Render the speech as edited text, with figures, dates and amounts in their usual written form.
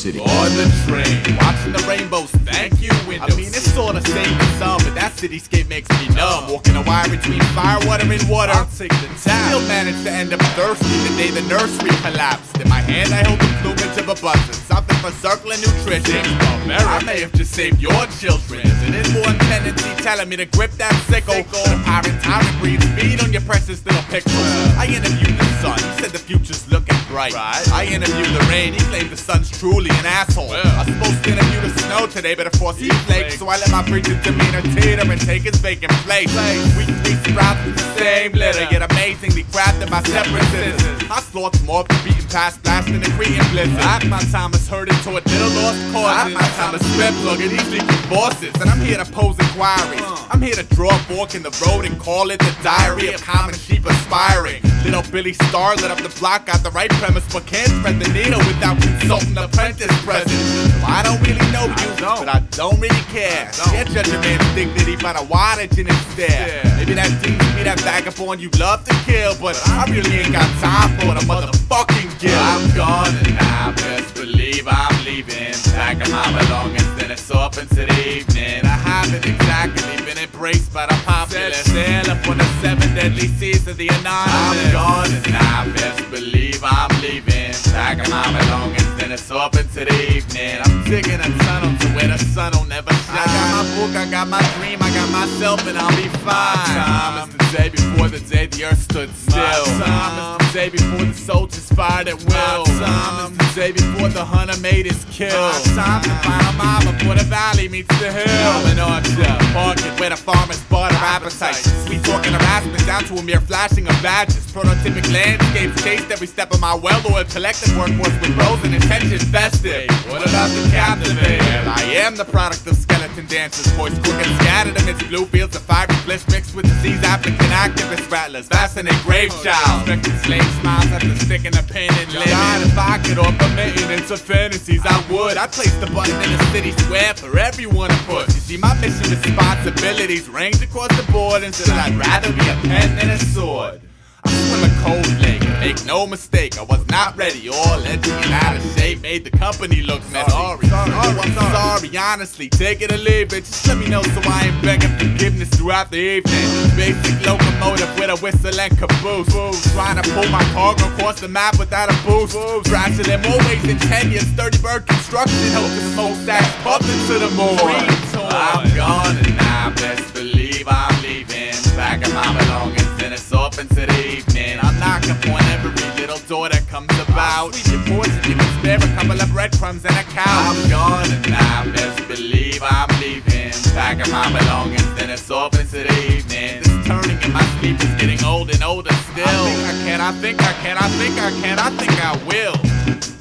city. On the train, watching the rainbows, thank you, windows. I mean, it's sorta same as some, but that cityscape makes me numb. Walking a wire between fire, water, and water. I'll take the time. Still managed to end up thirsty the day the nursery collapsed. In my hand, I hold the plumage of a buzzard, something for circling nutrition. I may have just saved your children. There's an inborn tendency telling me to grip that sickle. The pirate tyrant breathes feed on your precious little pixels. I interviewed the sun, he said the future's looking bright. I interviewed the rain, he claimed the sun's truly an asshole. I was supposed to interview the snow today, but of course he flaked. So I let my preacher's demeanor teeter and take his vacant place. We sprout from the same litter, yet amazingly crafted by separate scissors. I slaughter more than beaten past blasting and creating blizzard. My time is hurting toward little lost causes. My time is spent plugging these leaking bosses. And I'm here to pose inquiries. I'm here to draw a fork in the road and call it the diary of common sheep aspiring. Little Billy Starr lit up the block, got the right premise, but can't thread the needle without consulting the apprentice present. I don't really know you, but I don't really care. Can't judge a man's dignity by the wattage in his stare. Maybe that deems me that vagabond you love to kill, but I really ain't got time for the motherfucking guilt. I'm gone and I best believe I'm leaving. Packing my belongings, then it's off into the evening. I haven't exactly been embraced by the populace. Sail up on the 7 deadly seas of the anonymous. I'm gone and I best believe I'm leaving. Packing my belongings, then it's off into the evening. I'm digging a tunnel to where the sun will never shine. I got my book, I got my dream, I got myself, and I'll be fine. My time is the day before the day the earth stood still. My time is the day before the soldiers fired at will. My time is the day before the hunter made his kill. My time to find a mile before the valley meets the hill. I'm an orchard, market where the farmers bought their appetite. Sweet talking harassment down to a mere flashing of badges. Prototypic landscapes chased every step of my well-oiled collective workforce with roles and intention vested. What about the captivate? I am the product of skeleton dancers, voice crooked scattered amidst blue fields of fiery bliss mixed with disease applicant activist rattlers. Fascinate grave child, expecting slave smiles after sticking a pin in living. God, if I could offer maintenance of fantasies, I would. I'd place the button in the city square for everyone to push. You see, my mission responsibilities range across the board, and still I'd rather be a pen than a sword. I swim a cold lake, make no mistake, I was not ready. All edgy and out of shape, made the company look messy. I'm sorry, honestly, take it or leave it. Just let me know so I ain't begging forgiveness throughout the evening. Basic locomotive with a whistle and caboose. Trying to pull my cargo across the map without a boost. Crashing in more ways than 10 years, 30 bird construction. Help the smokestack puffing to the moon. I'm gone and I best believe I'm leaving. Packing my belongings, then it's off into the evening. I'm knocking on every little door that comes about. Sweet your poison, you can spare a couple of breadcrumbs and a couch. I'm gone and I best believe I'm leaving. Packing my belongings, then it's off into the evening. This turning in my sleep is getting old and older still. I think I can, I think I can, I think I can, I think I will.